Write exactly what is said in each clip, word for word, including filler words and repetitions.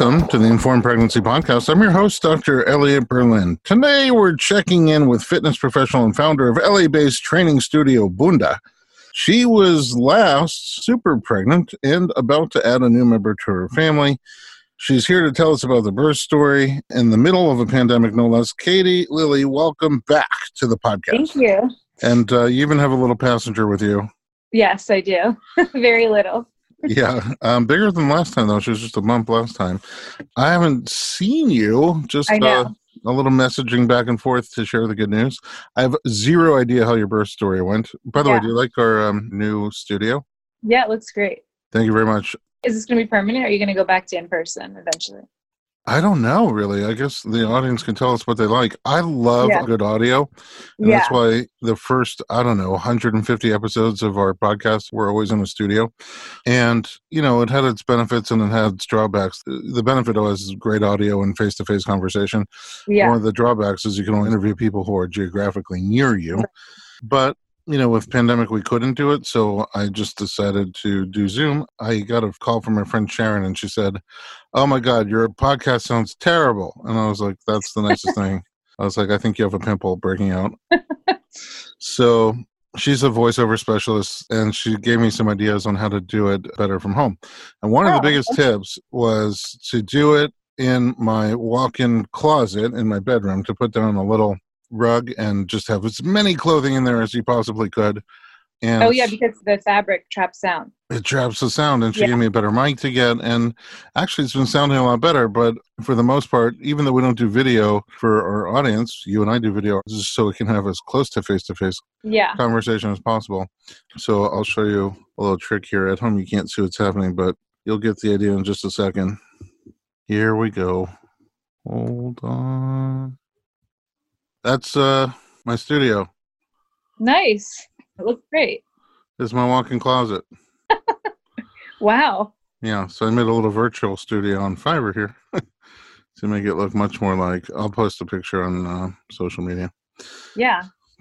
Welcome to the Informed Pregnancy Podcast. I'm your host, Doctor Elliot Berlin. Today, we're checking in with fitness professional and founder of L A-based training studio, Bunda. She was last super pregnant and about to add a new member to her family. She's here to tell us about the birth story in the middle of a pandemic, no less. Katie Lilly, welcome back to the podcast. Thank you. And uh, you even have a little passenger with you. Yes, I do. Very little. Yeah, um, bigger than last time, though. She was just a month last time. I haven't seen you, just I know. Uh, a little messaging back and forth to share the good news. I have zero idea how your birth story went. By the Yeah. way, do you like our um, new studio? Yeah, it looks great. Thank you very much. Is this going to be permanent, or are you going to go back to in person eventually? I don't know, really. I guess the audience can tell us what they like. I love Yeah. good audio. And Yeah. that's why the first, I don't know, one hundred fifty episodes of our podcast were always in a studio. And, you know, it had its benefits and it had its drawbacks. The benefit was great audio and face-to-face conversation. Yeah. One of the drawbacks is you can only interview people who are geographically near you. But, you know, with pandemic, we couldn't do it. So I just decided to do Zoom. I got a call from my friend Sharon, and she said, "Oh my God, your podcast sounds terrible." And I was like, "That's the nicest thing." I was like, "I think you have a pimple breaking out." So she's a voiceover specialist, and she gave me some ideas on how to do it better from home. And one of the Oh, biggest tips was to do it in my walk-in closet in my bedroom, to put down a little rug and just have as many clothing in there as you possibly could. And Oh, yeah, because the fabric traps sound. it traps the sound, and she Yeah. gave me a better mic to get, and actually it's been sounding a lot better. But for the most part, even though we don't do video for our audience, you and I do video just so we can have as close to face-to-face Yeah. conversation as possible. So I'll show you a little trick here. At home you can't see what's happening, but you'll get the idea in just a second. Here we go. Hold on. That's uh my studio. Nice. It looks great. This is my walk-in closet. Wow. Yeah, so I made a little virtual studio on Fiverr here to make it look much more like, I'll post a picture on uh, social media. Yeah.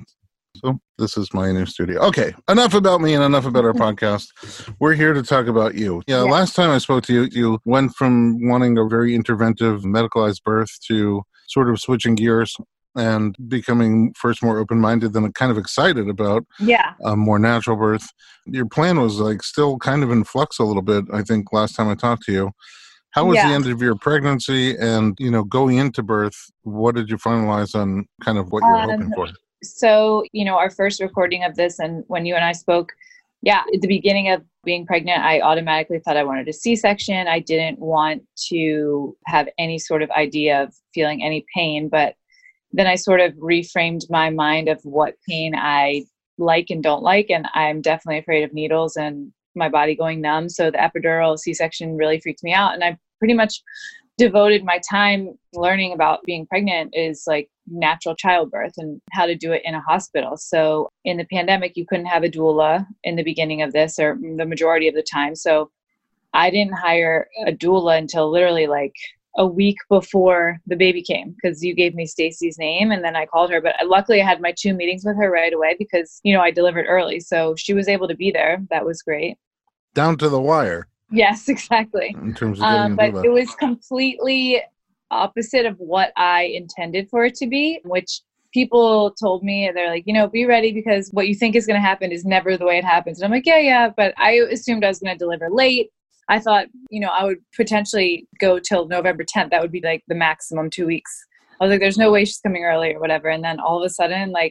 So this is my new studio. Okay, enough about me and enough about our podcast. We're here to talk about you. Yeah, Yeah. last time I spoke to you, you went from wanting a very interventive medicalized birth to sort of switching gears and becoming first more open-minded, then kind of excited about Yeah. a more natural birth. Your plan was like still kind of in flux a little bit, I think, last time I talked to you. How was Yeah. the end of your pregnancy? And, you know, going into birth, what did you finalize on kind of what you were Um, hoping for? So, you know, our first recording of this, and when you and I spoke, yeah, at the beginning of being pregnant, I automatically thought I wanted a C-section. I didn't want to have any sort of idea of feeling any pain, but then I sort of reframed my mind of what pain I like and don't like. And I'm definitely afraid of needles and my body going numb. So the epidural C-section really freaked me out. And I pretty much devoted my time learning about being pregnant is like natural childbirth and how to do it in a hospital. So in the pandemic, you couldn't have a doula in the beginning of this, or the majority of the time. So I didn't hire a doula until literally like a week before the baby came, because you gave me Stacy's name and then I called her. But luckily I had my two meetings with her right away because, you know, I delivered early. So she was able to be there. That was great. Down to the wire Yes, exactly. in terms of getting Um, a but doula. it was completely opposite of what I intended for it to be, which people told me, they're like, you know, be ready because what you think is going to happen is never the way it happens. And I'm like, yeah, yeah. But I assumed I was going to deliver late. I thought, you know, I would potentially go till November tenth. That would be like the maximum two weeks. I was like, there's no way she's coming early or whatever. And then all of a sudden, like,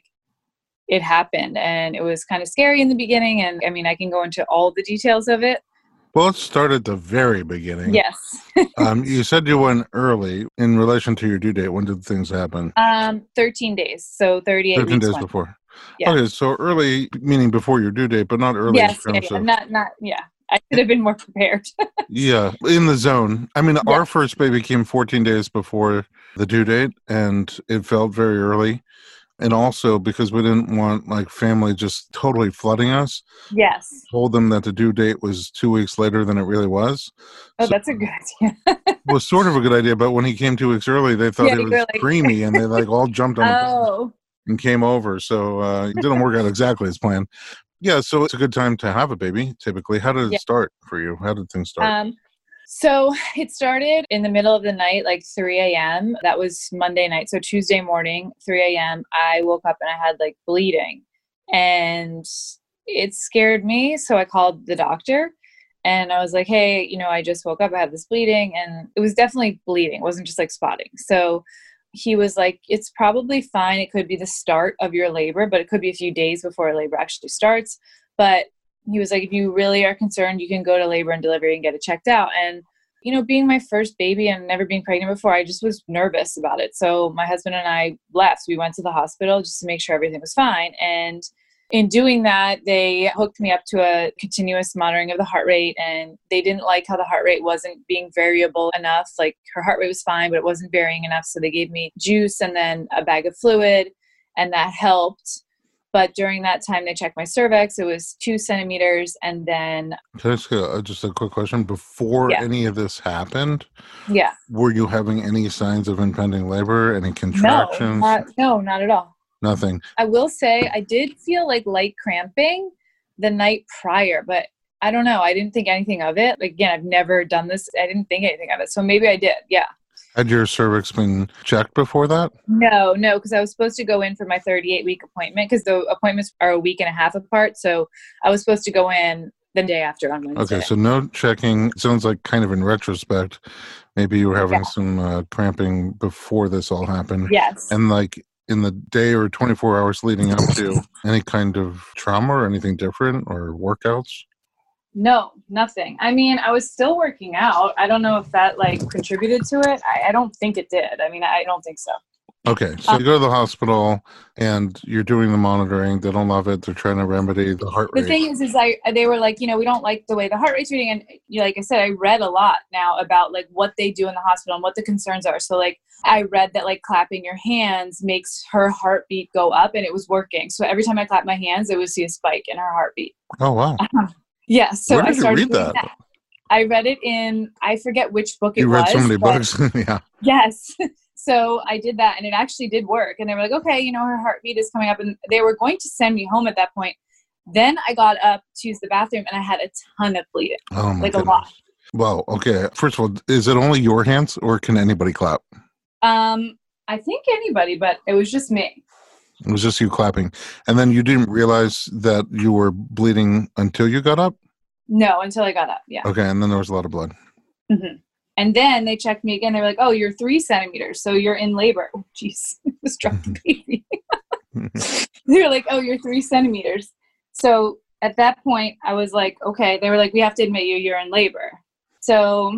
it happened. And it was kind of scary in the beginning. And I mean, I can go into all the details of it. Well, let's start at the very beginning. Yes. um, you said you went early in relation to your due date. When did things happen? Um, thirteen days. So thirty-eight thirteen weeks days went. before. Yeah. Okay, so early, meaning before your due date, but not early. Yes, in yeah, terms yeah. of- Not, not, yeah. I could have been more prepared. Yeah, in the zone. I mean, Yeah. our first baby came fourteen days before the due date, and it felt very early. And also because we didn't want like family just totally flooding us, Yes. told them that the due date was two weeks later than it really was. Oh, So that's a good idea. it was sort of a good idea, but when he came two weeks early, they thought Yeah, he you was were like- creamy, and they like all jumped on the bed Oh, and came over. So uh, it didn't work out exactly as planned. Yeah, so it's a good time to have a baby, typically. How did it Yeah. start for you? How did things start? um, So it started in the middle of the night, like three a.m. That was Monday night. So Tuesday morning, three a.m., I woke up and I had like bleeding and it scared me. So I called the doctor and I was like, hey, you know, I just woke up, I have this bleeding, and it was definitely bleeding. It wasn't just like spotting. So he was like, it's probably fine. It could be the start of your labor, but it could be a few days before labor actually starts. But he was like, if you really are concerned, you can go to labor and delivery and get it checked out. And, you know, being my first baby and never being pregnant before, I just was nervous about it. So my husband and I left. We went to the hospital just to make sure everything was fine. And in doing that, they hooked me up to a continuous monitoring of the heart rate, and they didn't like how the heart rate wasn't being variable enough. Like her heart rate was fine, but it wasn't varying enough. So they gave me juice and then a bag of fluid, and that helped. But during that time, they checked my cervix. It was two centimeters. And then... Can I ask uh, just a quick question? Before yeah. any of this happened, yeah, were you having any signs of impending labor, any contractions? No, not, no, not at all. Nothing. I will say I did feel like light cramping the night prior, but I don't know. I didn't think anything of it. Like, again, I've never done this. I didn't think anything of it. So maybe I did. Yeah. Had your cervix been checked before that? No, no, because I was supposed to go in for my thirty-eight week appointment because the appointments are a week and a half apart. So I was supposed to go in the day after on Wednesday. Okay, so no checking. It sounds like kind of in retrospect, maybe you were having yeah. some uh, cramping before this all happened. Yes. And like in the day or twenty-four hours leading up to any kind of trauma or anything different or workouts? No, nothing. I mean, I was still working out. I don't know if that like contributed to it. I, I don't think it did. I mean, I don't think so. Okay, so um, you go to the hospital and you're doing the monitoring. They don't love it. They're trying to remedy the heart rate. The thing is, is I they were like, you know, we don't like the way the heart rate's reading. And you know, like I said, I read a lot now about like what they do in the hospital and what the concerns are. So like I read that like clapping your hands makes her heartbeat go up, and it was working. So every time I clapped my hands, I would see a spike in her heartbeat. Oh, wow. Yeah. So Where did I started you read that? that. I read it in, I forget which book it you was. You read so many but, books. Yeah. Yes. So I did that, and it actually did work. And they were like, okay, you know, her heartbeat is coming up, and they were going to send me home at that point. Then I got up to use the bathroom, and I had a ton of bleeding. Oh my like goodness. a lot. Well, okay. First of all, is it only your hands, or can anybody clap? Um, I think anybody, but it was just me. It was just you clapping. And then you didn't realize that you were bleeding until you got up? No, until I got up, yeah. Okay, and then there was a lot of blood. Mm-hmm. And then they checked me again. They were like, oh, you're three centimeters, so you're in labor. Oh, jeez, I just dropped the baby. They were like, oh, you're three centimeters. So at that point, I was like, okay. They were like, we have to admit you, you're in labor. So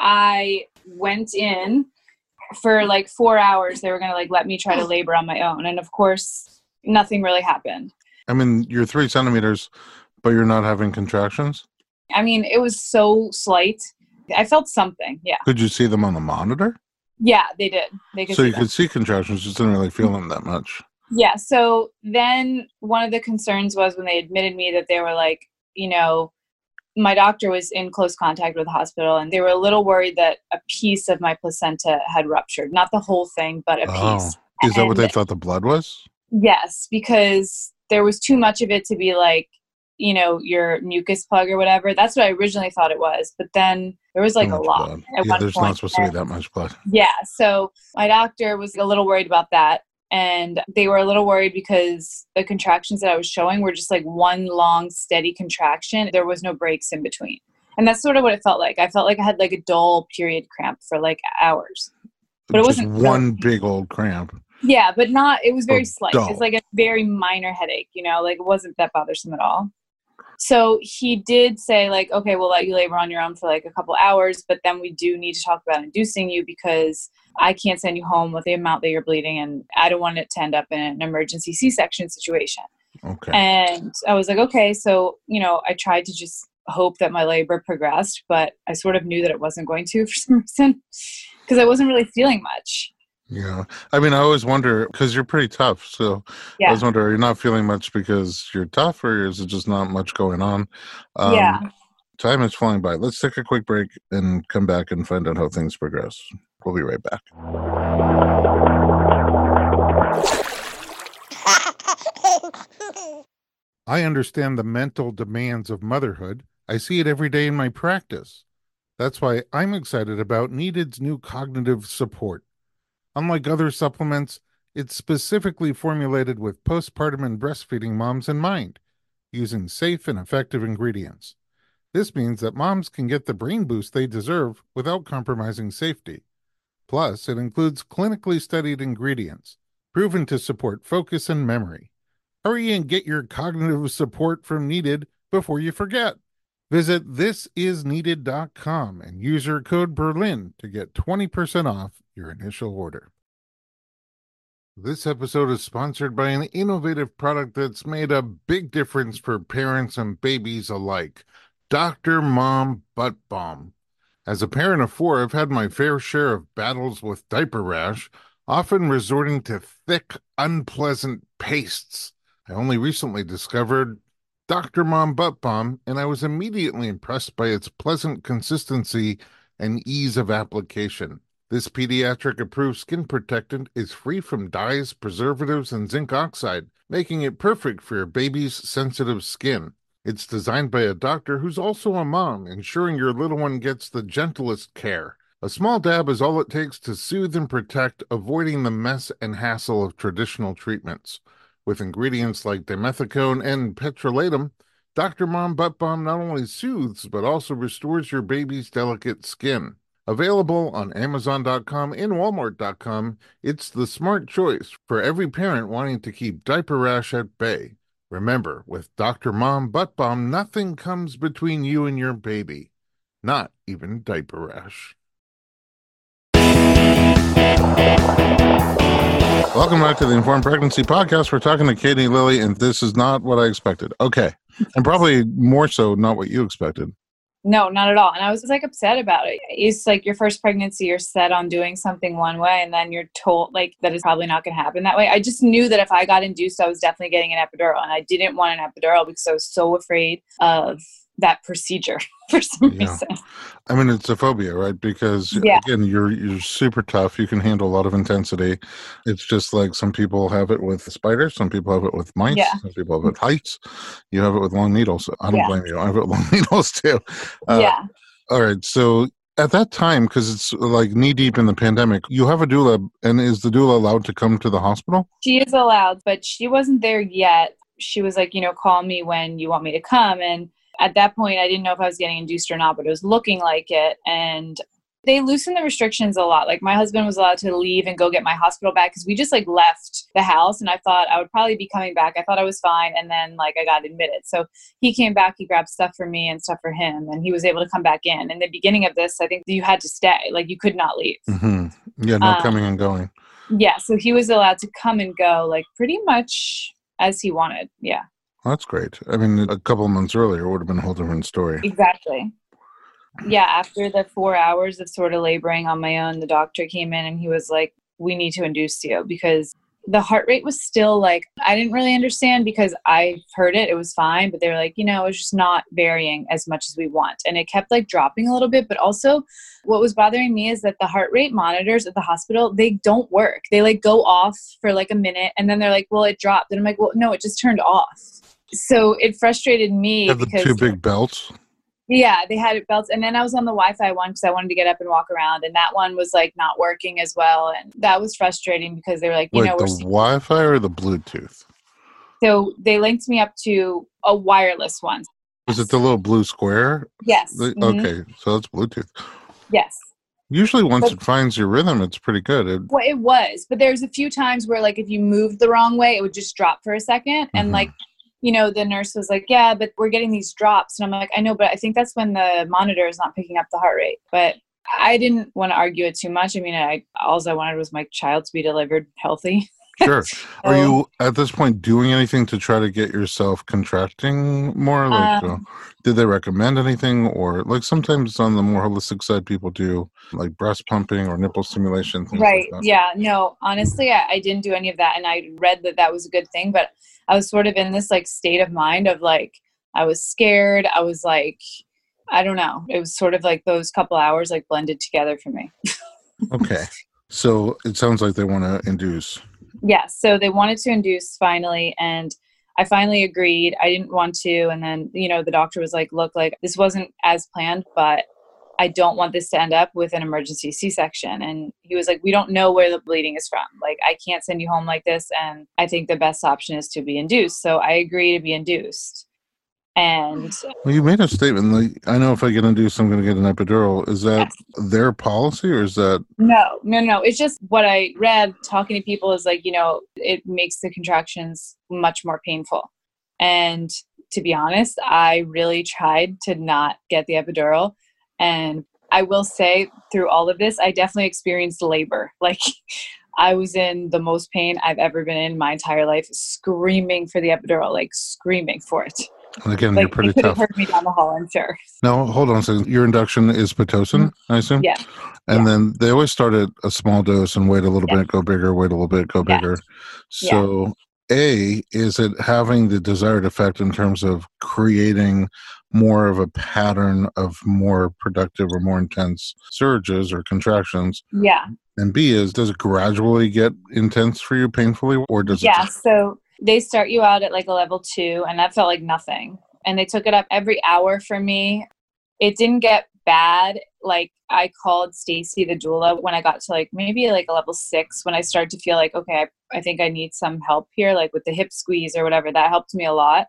I went in for like four hours. They were going to like let me try to labor on my own. And of course, nothing really happened. I mean, you're three centimeters, but you're not having contractions? I mean, it was so slight. I felt something, yeah. Could you see them on the monitor? Yeah, they did. They could so see you them. could see contractions, just didn't really feel them that much. Yeah, so then one of the concerns was when they admitted me that they were like, you know, my doctor was in close contact with the hospital, and they were a little worried that a piece of my placenta had ruptured. Not the whole thing, but a oh. piece. Is that and what they thought the blood was? Yes, because there was too much of it to be like, you know, your mucus plug or whatever. That's what I originally thought it was. But then there was like a lot. Blood. At yeah, one there's point. not supposed to be that much blood. Yeah. So my doctor was a little worried about that. And they were a little worried because the contractions that I was showing were just like one long, steady contraction. There was no breaks in between. And that's sort of what it felt like. I felt like I had like a dull period cramp for like hours. But it just wasn't one really- big old cramp. Yeah, but not, it was very Oh, slight. dull. It's like a very minor headache, you know, like it wasn't that bothersome at all. So he did say like, okay, we'll let you labor on your own for like a couple hours, but then we do need to talk about inducing you because I can't send you home with the amount that you're bleeding, and I don't want it to end up in an emergency C-section situation. Okay. And I was like, okay. So, you know, I tried to just hope that my labor progressed, but I sort of knew that it wasn't going to for some reason because I wasn't really feeling much. Yeah. I mean, I always wonder, because you're pretty tough. So Yeah. I always wonder, are you not feeling much because you're tough, or is it just not much going on? Um, Yeah. Time is flying by. Let's take a quick break and come back and find out how things progress. We'll be right back. I understand the mental demands of motherhood. I see it every day in my practice. That's why I'm excited about Needed's new cognitive support. Unlike other supplements, it's specifically formulated with postpartum and breastfeeding moms in mind, using safe and effective ingredients. This means that moms can get the brain boost they deserve without compromising safety. Plus, it includes clinically studied ingredients, proven to support focus and memory. Hurry and get your cognitive support from Needed before you forget. Visit this is needed dot com and use your code Berlin to get twenty percent off your initial order. This episode is sponsored by an innovative product that's made a big difference for parents and babies alike, Doctor Mom Butt Balm. As a parent of four, I've had my fair share of battles with diaper rash, often resorting to thick, unpleasant pastes. I only recently discovered Doctor Mom Butt Balm, and I was immediately impressed by its pleasant consistency and ease of application. This pediatric-approved skin protectant is free from dyes, preservatives, and zinc oxide, making it perfect for your baby's sensitive skin. It's designed by a doctor who's also a mom, ensuring your little one gets the gentlest care. A small dab is all it takes to soothe and protect, avoiding the mess and hassle of traditional treatments. With ingredients like dimethicone and petrolatum, Doctor Mom Butt Balm not only soothes, but also restores your baby's delicate skin. Available on Amazon dot com and Walmart dot com, it's the smart choice for every parent wanting to keep diaper rash at bay. Remember, with Doctor Mom Butt Balm, nothing comes between you and your baby. Not even diaper rash. Welcome back to the Informed Pregnancy Podcast. We're talking to Katie Lilly, and this is not what I expected. Okay. And probably more so not what you expected. No, not at all. And I was like upset about it. It's like your first pregnancy, you're set on doing something one way, and then you're told like that it's probably not going to happen that way. I just knew that if I got induced, I was definitely getting an epidural, and I didn't want an epidural because I was so afraid of that procedure for some Yeah. reason. I mean, it's a phobia, right? Because Yeah. again, you're you're super tough. You can handle a lot of intensity. It's just like some people have it with spiders, some people have it with mice, Yeah. some people have it with heights. You have it with long needles. I don't Yeah. blame you. I have it with long needles too. Uh, yeah. All right. So at that time, because it's like knee deep in the pandemic, you have a doula, and is the doula allowed to come to the hospital? She is allowed, but she wasn't there yet. She was like, you know, call me when you want me to come. And at that point, I didn't know if I was getting induced or not, but it was looking like it. And they loosened the restrictions a lot. Like my husband was allowed to leave and go get my hospital bag because we just like left the house, and I thought I would probably be coming back. I thought I was fine. And then like I got admitted. So he came back, he grabbed stuff for me and stuff for him, and he was able to come back in. In the beginning of this, I think you had to stay, like you could not leave. Mm-hmm. Yeah, no Um, coming and going. Yeah. So he was allowed to come and go like pretty much as he wanted. Yeah, That's great. I mean, a couple of months earlier would have been a whole different story. exactly. Yeah, after the four hours of sort of laboring on my own, the doctor came in and he was like, we need to induce you, because the heart rate was still like, I didn't really understand because I heard it, it was fine, but they were like, you know, it was just not varying as much as we want. And it kept like dropping a little bit. But also what was bothering me is that the heart rate monitors at the hospital, they don't work. They like go off for like a minute and then they're like, well, it dropped. And I'm like, well, no, it just turned off. So it frustrated me. Have the because two big belts? Yeah, they had belts. And then I was on the Wi-Fi one because I wanted to get up and walk around. And that one was like not working as well. And that was frustrating because they were like, you Wait, know, the we're seeing- Wi-Fi or the Bluetooth? So they linked me up to a wireless one. Is it the little blue square? Yes. The- Mhm. Okay, so it's Bluetooth. Yes. Usually once But- it finds your rhythm, it's pretty good. It, Well, it was. But there's a few times where like if you moved the wrong way, it would just drop for a second. And Mhm. like, you know, the nurse was like, yeah, but we're getting these drops. And I'm like, I know, but I think that's when the monitor is not picking up the heart rate. But I didn't want to argue it too much. I mean, I all I wanted was my child to be delivered healthy. Sure. Are So, you at this point doing anything to try to get yourself contracting more? Like, Um, uh, did they recommend anything, or like sometimes on the more holistic side, people do like breast pumping or nipple stimulation, things right. like that. Yeah. No, honestly, I, I didn't do any of that. And I read that that was a good thing, but I was sort of in this like state of mind of like, I was scared. I was like, I don't know. It was sort of like those couple hours like blended together for me. Okay. So it sounds like they want to induce. Yeah. So they wanted to induce finally. And I finally agreed. I didn't want to. And then, you know, the doctor was like, look, like this wasn't as planned, but I don't want this to end up with an emergency C-section. And he was like, we don't know where the bleeding is from. Like, I can't send you home like this. And I think the best option is to be induced. So I agree to be induced. And well, you made a statement like, I know if I get induced, I'm going to get an epidural. Is that yes. their policy, or is that? No, no, no. It's just what I read talking to people is like, you know, it makes the contractions much more painful. And to be honest, I really tried to not get the epidural. And I will say through all of this, I definitely experienced labor. Like, I was in the most pain I've ever been in my entire life, screaming for the epidural, like screaming for it. And again, like, you're pretty you could tough. have heard me down the hall, I'm sure. Now, hold on a second. Your induction is Pitocin, I assume? Yeah. And yeah. then they always start at a small dose and wait a little yeah. bit, go bigger, wait a little bit, go yeah. bigger. So, yeah. A, is it having the desired effect in terms of creating more of a pattern of more productive or more intense surges or contractions? Yeah. And B is, does it gradually get intense for you painfully, or does yeah, it just... so they start you out at like a level two, and that felt like nothing. And they took it up every hour for me. It didn't get bad. Like, I called Stacy, the doula, when I got to like maybe like a level six, when I started to feel like, okay, I, I think I need some help here, like with the hip squeeze or whatever. That helped me a lot.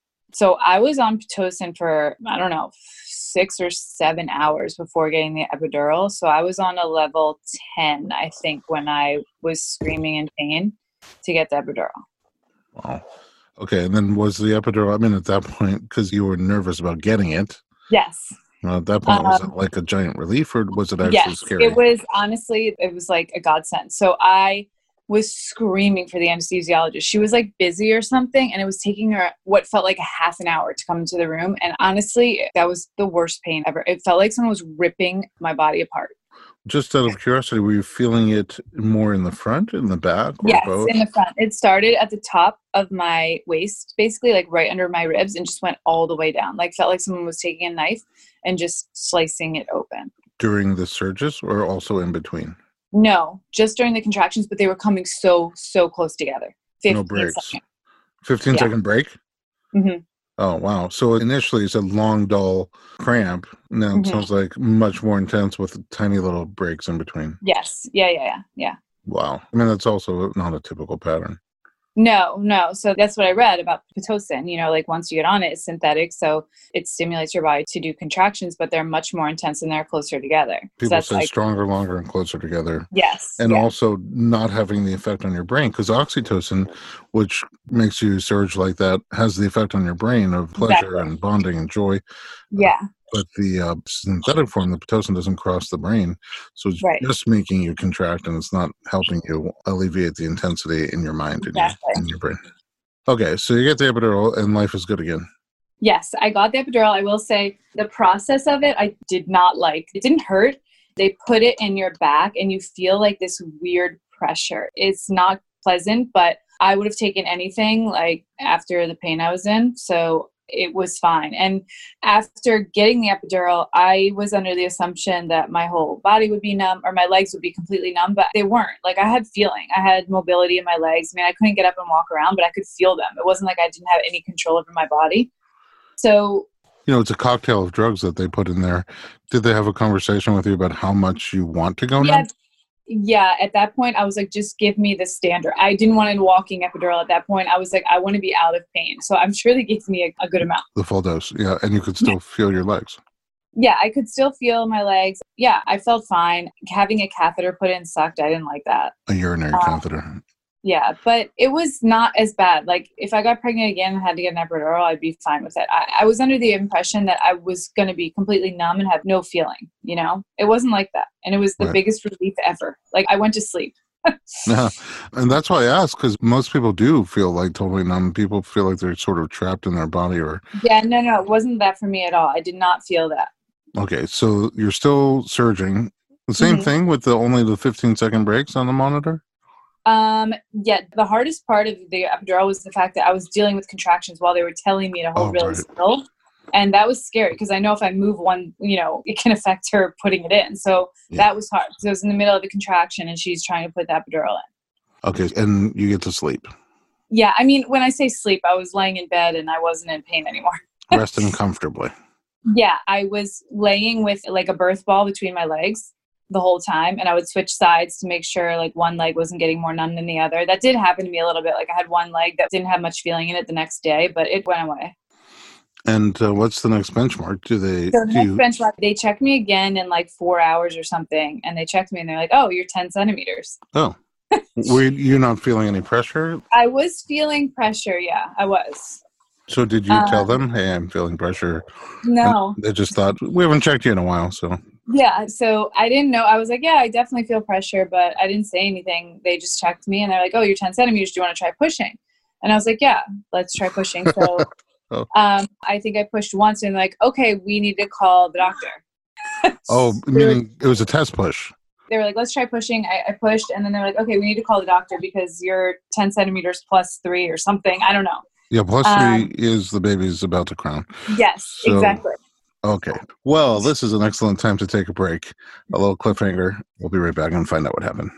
So I was on Pitocin for, I don't know, six or seven hours before getting the epidural. So I was on a level ten, I think, when I was screaming in pain to get the epidural. Wow. Okay. And then was the epidural, I mean, at that point, because you were nervous about getting it. Yes. Well, at that point, was um, it like a giant relief, or was it actually yes, scary? It was, honestly, it was like a godsend. So I was screaming for the anesthesiologist. She was like busy or something, and it was taking her what felt like a half an hour to come into the room. And honestly, that was the worst pain ever. It felt like someone was ripping my body apart. Just out of curiosity, were you feeling it more in the front, in the back, or yes, both? In the front. It started at the top of my waist, basically like right under my ribs, and just went all the way down. Like, felt like someone was taking a knife and just slicing it open. During the surges, or also in between? No, just during the contractions, but they were coming so, so close together. No breaks. Seconds. fifteen yeah. second break? Mm-hmm. Oh, wow. So initially it's a long, dull cramp. Now it mm-hmm. sounds like much more intense with tiny little breaks in between. Yes. Yeah, yeah, yeah, yeah. Wow. I mean, that's also not a typical pattern. No, no. So that's what I read about Pitocin. You know, like once you get on it, it's synthetic. So it stimulates your body to do contractions, but they're much more intense and they're closer together. People so say like, stronger, longer, and closer together. Yes. And yeah. also not having the effect on your brain, because oxytocin, which makes you surge like that, has the effect on your brain of pleasure exactly. and bonding and joy. Yeah. Uh, but the uh, synthetic form, the Pitocin, doesn't cross the brain. So it's right. just making you contract, and it's not helping you alleviate the intensity in your mind and exactly. your, in your brain. Okay, so you get the epidural, and life is good again. Yes, I got the epidural. I will say the process of it, I did not like. It didn't hurt. They put it in your back, and you feel like this weird pressure. It's not pleasant, but I would have taken anything like after the pain I was in. So it was fine. And after getting the epidural, I was under the assumption that my whole body would be numb, or my legs would be completely numb, but they weren't. Like, I had feeling. I had mobility in my legs. I mean, I couldn't get up and walk around, but I could feel them. It wasn't like I didn't have any control over my body. So, you know, it's a cocktail of drugs that they put in there. Did they have a conversation with you about how much you want to go yeah, numb? Yeah, at that point, I was like, just give me the standard. I didn't want a walking epidural at that point. I was like, I want to be out of pain. So I'm sure they gave me a, a good amount. The full dose, yeah. And you could still feel your legs. Yeah, I could still feel my legs. Yeah, I felt fine. Having a catheter put in sucked. I didn't like that. A urinary um, catheter. Yeah, but it was not as bad. Like, if I got pregnant again and had to get an epidural, I'd be fine with it. I, I was under the impression that I was going to be completely numb and have no feeling, you know? It wasn't like that. And it was the right. biggest relief ever. Like, I went to sleep. Yeah, and that's why I asked, because most people do feel like totally numb. People feel like they're sort of trapped in their body or... Yeah, no, no, it wasn't that for me at all. I did not feel that. Okay, so you're still surging. The same mm-hmm. thing with the only the fifteen second breaks on the monitor? Um, yeah, the hardest part of the epidural was the fact that I was dealing with contractions while they were telling me to hold oh, really right. still. And that was scary because I know if I move one, you know, it can affect her putting it in. So yeah. that was hard. So I was in the middle of a contraction and she's trying to put the epidural in. Okay. And you get to sleep. Yeah. I mean, when I say sleep, I was laying in bed and I wasn't in pain anymore. Resting comfortably. Yeah, I was laying with like a birth ball between my legs the whole time, and I would switch sides to make sure like one leg wasn't getting more numb than the other. That did happen to me a little bit. Like I had one leg that didn't have much feeling in it the next day, but it went away. And uh, what's the next benchmark? Do they So the do next you, benchmark, they checked me again in like four hours or something, and they checked me and they're like, "Oh, you're ten centimeters." oh, were you not feeling any pressure? I was feeling pressure. Yeah, I was. So did you tell Um, them, hey, I'm feeling pressure? And no. they just thought, we haven't checked you in a while, so. Yeah, so I didn't know. I was like, yeah, I definitely feel pressure, but I didn't say anything. They just checked me and they're like, oh, you're ten centimeters. Do you want to try pushing? And I was like, yeah, let's try pushing. So oh. um, I think I pushed once and like, okay, we need to call the doctor. Oh, meaning it was a test push. They were like, let's try pushing. I, I pushed and then they're like, okay, we need to call the doctor because you're ten centimeters plus three or something. I don't know. Yeah, plus Um, three is the baby's about to crown. Yes, So- exactly. Okay. Well, this is an excellent time to take a break. A little cliffhanger. We'll be right back and find out what happened.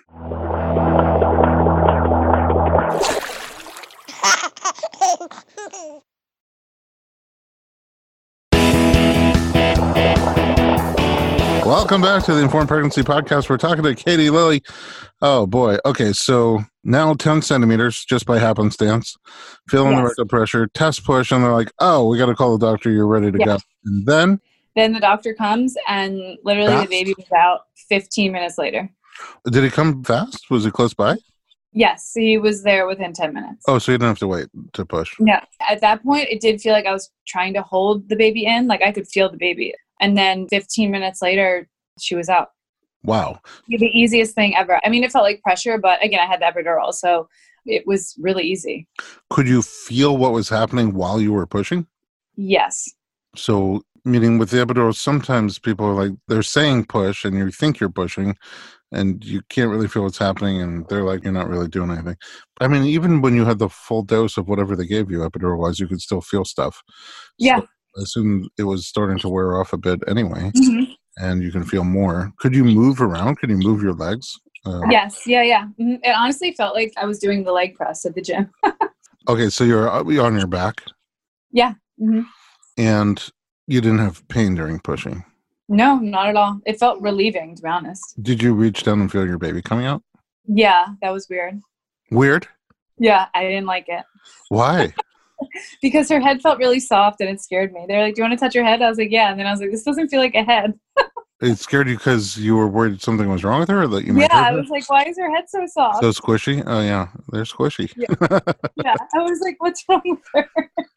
Welcome back to the Informed Pregnancy Podcast. We're talking to Katie Lilly. Oh, boy. Okay, so now ten centimeters, just by happenstance, feeling the Yes. rectal pressure, test push, and they're like, oh, we got to call the doctor. You're ready to Yeah. go. And then, Then the doctor comes and literally Fast? the baby was out fifteen minutes later. did he come fast? Was he close by? Yes, he was there within ten minutes. Oh, so you didn't have to wait to push. No. At that point, it did feel like I was trying to hold the baby in. Like I could feel the baby. And then fifteen minutes later, she was out. Wow. The easiest thing ever. I mean, it felt like pressure, but again, I had the epidural. So it was really easy. Could you feel what was happening while you were pushing? Yes. So, meaning with the epidural, sometimes people are like, they're saying push and you think you're pushing and you can't really feel what's happening. And they're like, you're not really doing anything. I mean, even when you had the full dose of whatever they gave you epidural wise, you could still feel stuff. Yeah. So I assume it was starting to wear off a bit anyway, Mm-hmm. and you can feel more. Could you move around? Could you move your legs? Uh, Yes. Yeah. Yeah. Mm-hmm. It honestly felt like I was doing the leg press at the gym. Okay, so you're uh, you're on your back Yeah. Mm-hmm. and you didn't have pain during pushing. No, not at all. It felt relieving, to be honest. Did you reach down and feel your baby coming out? Yeah, that was weird. Weird. Yeah, I didn't like it. Why? Because her head felt really soft and it scared me. They're like, do you want to touch her head? I was like, yeah. And then I was like, this doesn't feel like a head. It scared you because you were worried something was wrong with her, or that you might Yeah, hurt I her? was like, why is her head so soft? So squishy. Oh yeah, they're squishy. Yeah, I was like, what's wrong with her?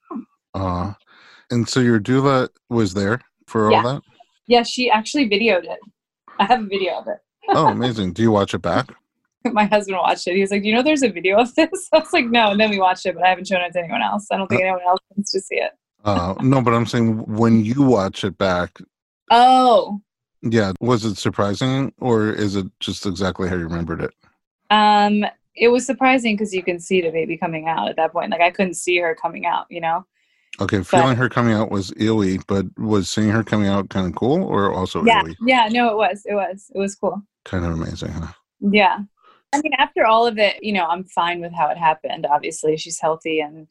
uh, and so your doula was there for all Yeah. that. Yeah, she actually videoed it. I have a video of it. Oh, amazing! Do you watch it back? My husband watched it. He was like, do you know there's a video of this? I was like, no. And then we watched it, but I haven't shown it to anyone else. I don't think anyone else wants to see it. Uh, no, but I'm saying when you watch it back, Oh, yeah, was it surprising, or is it just exactly how you remembered it? um, it was surprising because you can see the baby coming out at that point. Like I couldn't see her coming out, you know? Okay, feeling her coming out was ewy, but was seeing her coming out kind of cool, or also Yeah, ewy? yeah, no, it was. It was. It was cool. Kind of amazing, huh? Yeah. I mean, after all of it, you know, I'm fine with how it happened. Obviously, she's healthy, and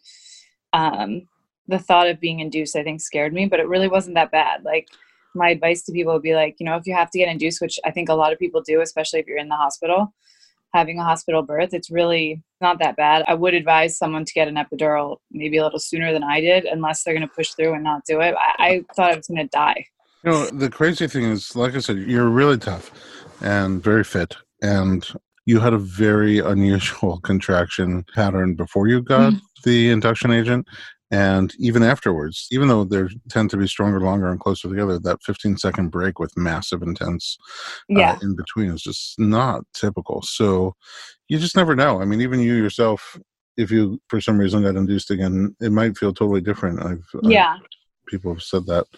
um, the thought of being induced, I think, scared me, but it really wasn't that bad. Like, my advice to people would be like, you know, if you have to get induced, which I think a lot of people do, especially if you're in the hospital, having a hospital birth, it's really not that bad. I would advise someone to get an epidural maybe a little sooner than I did, unless they're going to push through and not do it. I, I thought I was going to die. You know, the crazy thing is, like I said, you're really tough and very fit, and you had a very unusual contraction pattern before you got Mhm. the induction agent, and even afterwards, even though they tend to be stronger, longer, and closer together, that fifteen second break with massive intense Yeah. uh, in between is just not typical. So you just never know. I mean, even you yourself, if you for some reason got induced again, it might feel totally different. I've, Yeah. I've people have said that.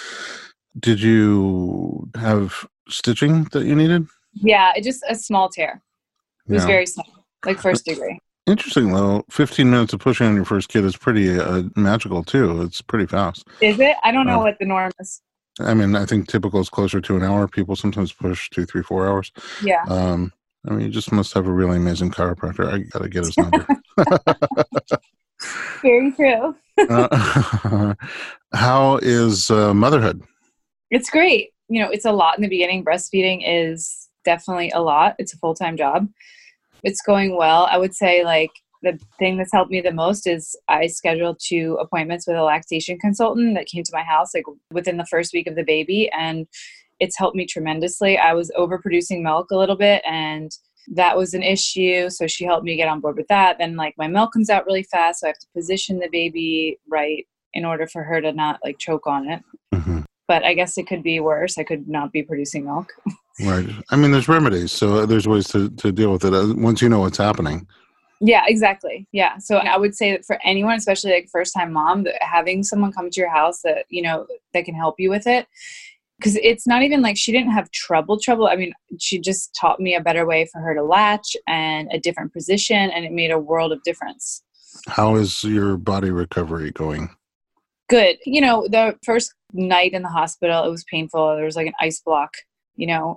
Did you have stitching that you needed? Yeah. It just a small tear. It was Yeah. very small, like first degree. Interesting, though. fifteen minutes of pushing on your first kid is pretty uh, magical, too. It's pretty fast. Is it? I don't know Uh, what the norm is. I mean, I think typical is closer to an hour. People sometimes push two, three, four hours. Yeah. Um, I mean, you just must have a really amazing chiropractor. I got to get his number. Very true. uh, how is uh, motherhood? It's great. You know, it's a lot in the beginning. Breastfeeding is definitely a lot. It's a full-time job. It's going well. I would say like the thing that's helped me the most is I scheduled two appointments with a lactation consultant that came to my house like within the first week of the baby. And it's helped me tremendously. I was overproducing milk a little bit and that was an issue. So she helped me get on board with that. Then like my milk comes out really fast. So I have to position the baby right in order for her to not like choke on it. Mm-hmm. But I guess it could be worse. I could not be producing milk. Right. I mean, there's remedies. So there's ways to, to deal with it uh, once you know what's happening. Yeah, exactly. Yeah. So I would say that for anyone, especially like first time mom, that having someone come to your house that, you know, that can help you with it. Because it's not even like she didn't have trouble, trouble. I mean, she just taught me a better way for her to latch and a different position. And it made a world of difference. How is your body recovery going? Good. You know, the first night in the hospital, it was painful. There was like an ice block, you know,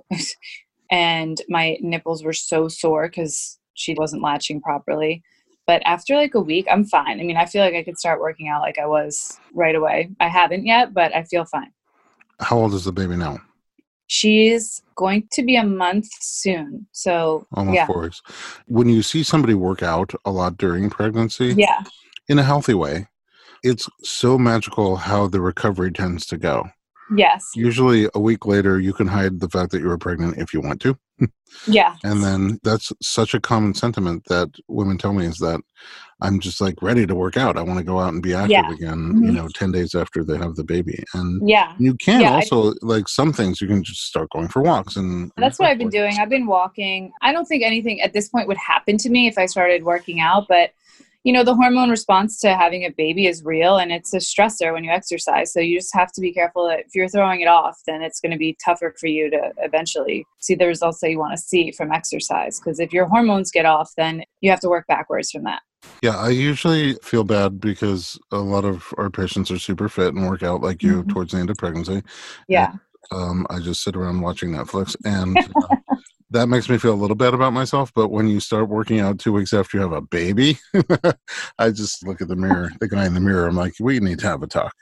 and my nipples were so sore because she wasn't latching properly. But after like a week, I'm fine. I mean, I feel like I could start working out like I was right away. I haven't yet, but I feel fine. How old is the baby now? She's going to be a month soon. So Almost yeah. four weeks. When you see somebody work out a lot during pregnancy, Yeah. in a healthy way, it's so magical how the recovery tends to go. Yes. Usually a week later, you can hide the fact that you were pregnant if you want to. Yeah. And then that's such a common sentiment that women tell me is that I'm just like ready to work out. I want to go out and be active Yeah. again, Mm-hmm. you know, ten days after they have the baby. And yeah. you can yeah, also, I, like some things, you can just start going for walks. And That's and what I've been doing. I've been walking. I don't think anything at this point would happen to me if I started working out, but you know, the hormone response to having a baby is real and it's a stressor when you exercise. So you just have to be careful that if you're throwing it off, then it's going to be tougher for you to eventually see the results that you want to see from exercise. Because if your hormones get off, then you have to work backwards from that. Yeah, I usually feel bad because a lot of our patients are super fit and work out like you mm-hmm. towards the end of pregnancy. Yeah. And, um, I just sit around watching Netflix and uh, that makes me feel a little bad about myself. But when you start working out two weeks after you have a baby, I just look at the mirror, the guy in the mirror. I'm like, we need to have a talk.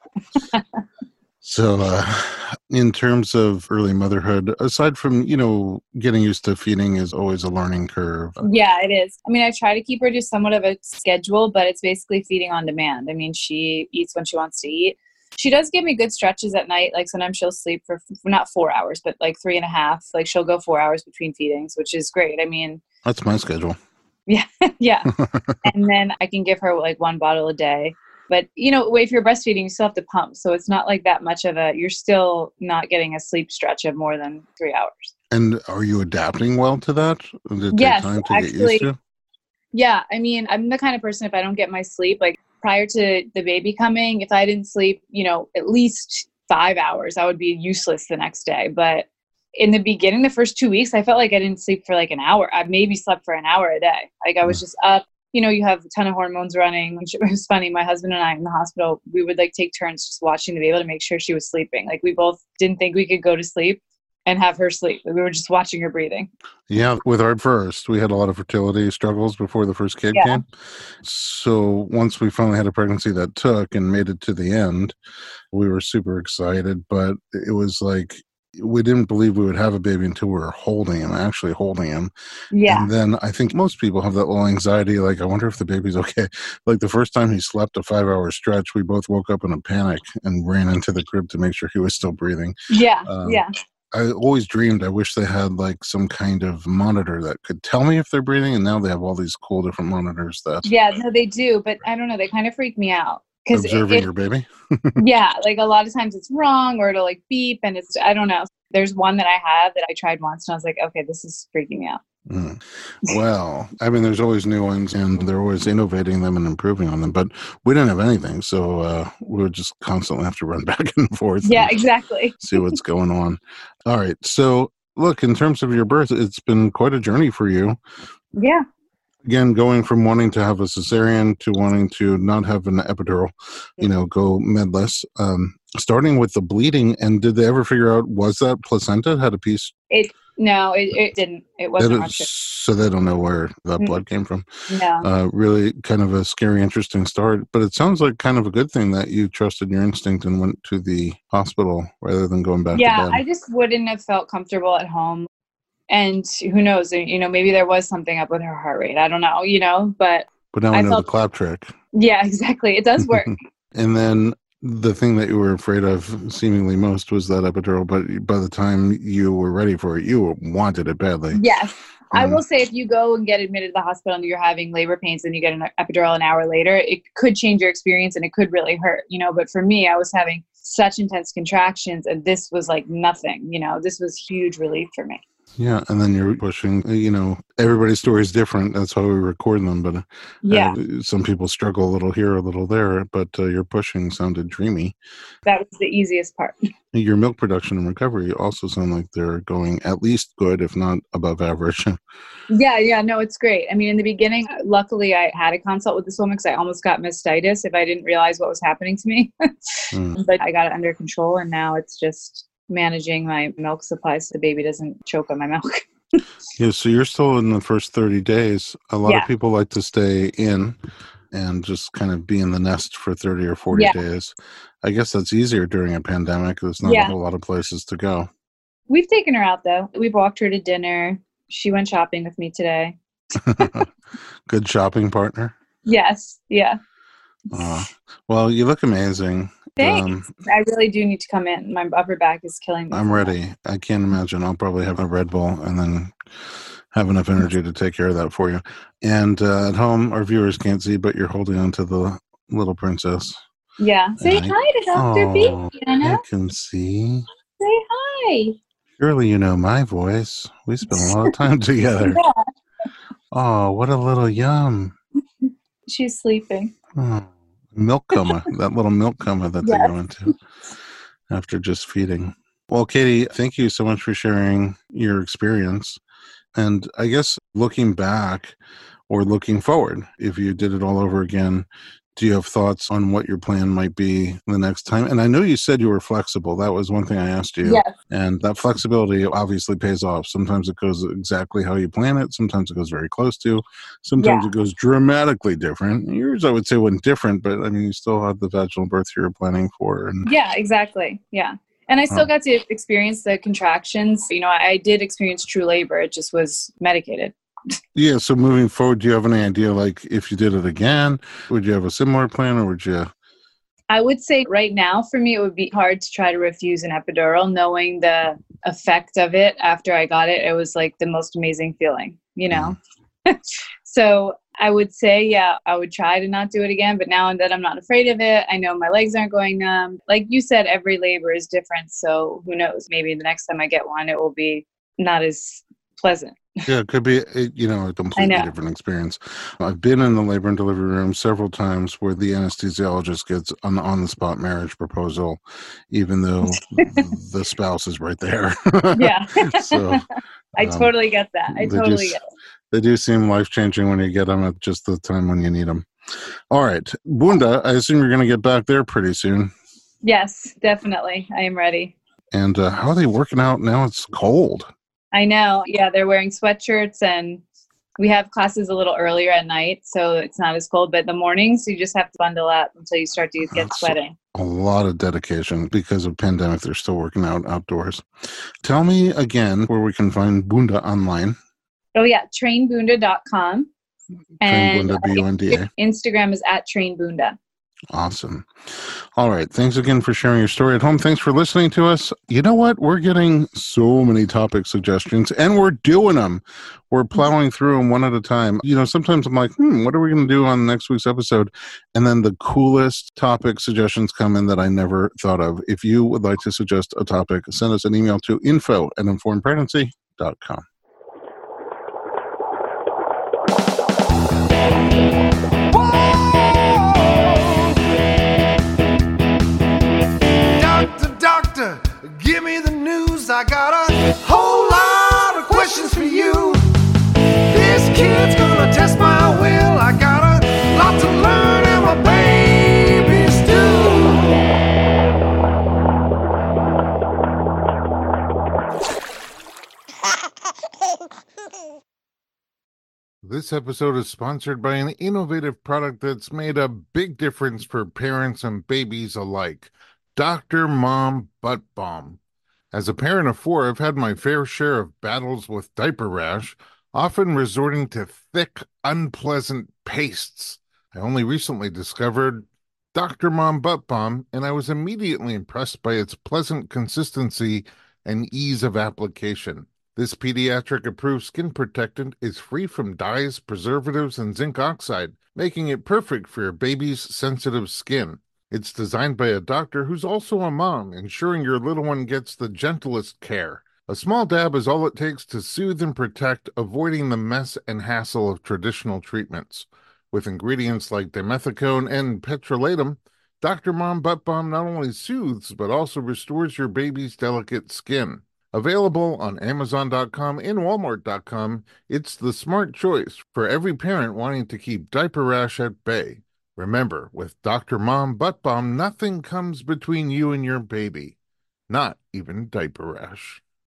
So uh, in terms of early motherhood, aside from, you know, getting used to feeding is always a learning curve. Yeah, it is. I mean, I try to keep her to somewhat of a schedule, but it's basically feeding on demand. I mean, she eats when she wants to eat. She does give me good stretches at night. Like sometimes she'll sleep for, for not four hours, but like three and a half. Like she'll go four hours between feedings, which is great. I mean, that's my schedule. Yeah. yeah. And then I can give her like one bottle a day. But, you know, if you're breastfeeding, you still have to pump. So it's not like that much of a, you're still not getting a sleep stretch of more than three hours. And are you adapting well to that? Does it yes, take time to actually, get used to? Yeah. I mean, I'm the kind of person, if I don't get my sleep, like prior to the baby coming, if I didn't sleep, you know, at least five hours, I would be useless the next day. But in the beginning, the first two weeks, I felt like I didn't sleep for like an hour. I maybe slept for an hour a day. Like I was just up. You know, you have a ton of hormones running. It was funny. My husband and I in the hospital, we would like take turns just watching the baby to make sure she was sleeping. Like we both didn't think we could go to sleep and have her sleep. We were just watching her breathing. Yeah. With our first, we had a lot of fertility struggles before the first kid yeah. came. So once we finally had a pregnancy that took and made it to the end, we were super excited. But it was like, we didn't believe we would have a baby until we were holding him, actually holding him. Yeah. And then I think most people have that little anxiety, like, I wonder if the baby's okay. Like the first time he slept a five hour stretch, we both woke up in a panic and ran into the crib to make sure he was still breathing. Yeah. Um, yeah. I always dreamed, I wish they had like some kind of monitor that could tell me if they're breathing. And now they have all these cool different monitors that. Yeah, no, they do. But I don't know. They kind of freak me out. Observing it, your baby? Yeah, like a lot of times it's wrong or it'll like beep and it's, I don't know. There's one that I have that I tried once and I was like, okay, this is freaking me out. Mm. Well, I mean, there's always new ones and they're always innovating them and improving on them, but we didn't have anything. So uh, we would just constantly have to run back and forth. Yeah, and exactly. see what's going on. All right. So look, in terms of your birth, it's been quite a journey for you. Yeah. Again, going from wanting to have a cesarean to wanting to not have an epidural, you know, go medless, um, starting with the bleeding. And did they ever figure out, was that placenta had a piece? It No, it, it didn't. It They wasn't don't- ruptured. so they don't know where that Mm. blood came from. No. Uh, really kind of a scary, interesting start. But it sounds like kind of a good thing that you trusted your instinct and went to the hospital rather than going back Yeah, to bed. I just wouldn't have felt comfortable at home. And who knows, you know, maybe there was something up with her heart rate. I don't know, you know, but But now we I know felt- the clap trick. yeah, exactly. It does work. And then the thing that you were afraid of seemingly most was that epidural, but by the time you were ready for it, you wanted it badly. Yes. I Um, will say if you go and get admitted to the hospital and you're having labor pains and you get an epidural an hour later, it could change your experience and it could really hurt, you know, but for me, I was having such intense contractions and this was like nothing, you know, this was huge relief for me. Yeah, and then you're pushing, you know, everybody's story is different. That's why we record them. But uh, Yeah, some people struggle a little here, a little there, but uh, your pushing sounded dreamy. that was the easiest part. Your milk production and recovery also sound like they're going at least good, if not above average. Yeah, yeah, no, it's great. I mean, in the beginning, luckily I had a consult with this woman because I almost got mastitis if I didn't realize what was happening to me. Mm. But I got it under control and now it's just managing my milk supply so the baby doesn't choke on my milk. Yeah, so you're still in the first thirty days. A lot Yeah. of people like to stay in and just kind of be in the nest for thirty or forty Yeah. days. I guess that's easier during a pandemic. There's not a Yeah. whole lot of places to go. We've taken her out though. We've walked her to dinner. She went shopping with me today. Good shopping partner. Yes, yeah. Uh, well, you look amazing. Thanks. Um, I really do need to come in. My upper back is killing me. I'm ready. I can't imagine. I'll probably have a Red Bull and then have enough energy to take care of that for you. And uh, at home, our viewers can't see, but you're holding on to the little princess. Yeah. Say And I- hi to Doctor Oh, B, Anna. I can see. Say hi. Surely you know my voice. We spent a lot of time together. Yeah. Oh, what a little yum. She's sleeping. Oh, milk coma, that little milk coma that they Yes. go into after just feeding. Well, Katie, thank you so much for sharing your experience. And I guess looking back or looking forward, if you did it all over again, do you have thoughts on what your plan might be the next time? And I know you said you were flexible. That was one thing I asked you. Yes. And that flexibility obviously pays off. Sometimes it goes exactly how you plan it. Sometimes it goes very close to. Sometimes Yeah. it goes dramatically different. Yours, I would say, wasn't different, but I mean, you still had the vaginal birth you were planning for. And Yeah, exactly. Yeah. And I still Oh. got to experience the contractions. You know, I, I did experience true labor. It just was medicated. yeah, so moving forward, do you have any idea, like, if you did it again, would you have a similar plan or would you? I would say right now for me, it would be hard to try to refuse an epidural, knowing the effect of it after I got it. It was like the most amazing feeling, you know? So I would say, yeah, I would try to not do it again. But now that I'm not afraid of it, I know my legs aren't going numb. Like you said, every labor is different. So who knows? Maybe the next time I get one, it will be not as pleasant. Yeah, it could be, a- you know, a completely know. different experience. I've been in the labor and delivery room several times where the anesthesiologist gets an on-the-spot marriage proposal, even though the spouse is right there. Yeah. So, I um, totally get that. I they totally just- get it. They do seem life-changing when you get them at just the time when you need them. All right. Bunda, I assume you're going to get back there pretty soon. Yes, definitely. I am ready. And uh, how are they working out now? It's cold. I know. Yeah, they're wearing sweatshirts and we have classes a little earlier at night, so it's not as cold. But the mornings, you just have to bundle up until you start to get That's- sweating. A lot of dedication because of pandemic. They're still working out outdoors. Tell me again where we can find Bunda online. Oh, yeah, train bunda dot com. Train And Bunda, B U N D A. Instagram is at trainbunda. Awesome. All right. Thanks again for sharing your story at home. Thanks for listening to us. You know what? We're getting so many topic suggestions and we're doing them. We're plowing through them one at a time. You know, sometimes I'm like, hmm, what are we going to do on next week's episode? And then the coolest topic suggestions come in that I never thought of. If you would like to suggest a topic, send us an email to info at informed pregnancy dot com. Doctor, doctor, give me the news. I got a whole lot of questions for you. This kid's gonna test my will. I got a lot to learn, and my baby's due. This episode is sponsored by an innovative product that's made a big difference for parents and babies alike. Doctor Mom Butt Balm. As a parent of four, I've had my fair share of battles with diaper rash, often resorting to thick, unpleasant pastes. I only recently discovered Doctor Mom Butt Balm, and I was immediately impressed by its pleasant consistency and ease of application. This pediatric-approved skin protectant is free from dyes, preservatives, and zinc oxide, making it perfect for your baby's sensitive skin. It's designed by a doctor who's also a mom, ensuring your little one gets the gentlest care. A small dab is all it takes to soothe and protect, avoiding the mess and hassle of traditional treatments. With ingredients like dimethicone and petrolatum, Doctor Mom Butt Balm not only soothes, but also restores your baby's delicate skin. Available on Amazon dot com and Walmart dot com, it's the smart choice for every parent wanting to keep diaper rash at bay. Remember, with Doctor Mom Butt Balm, nothing comes between you and your baby, not even diaper rash.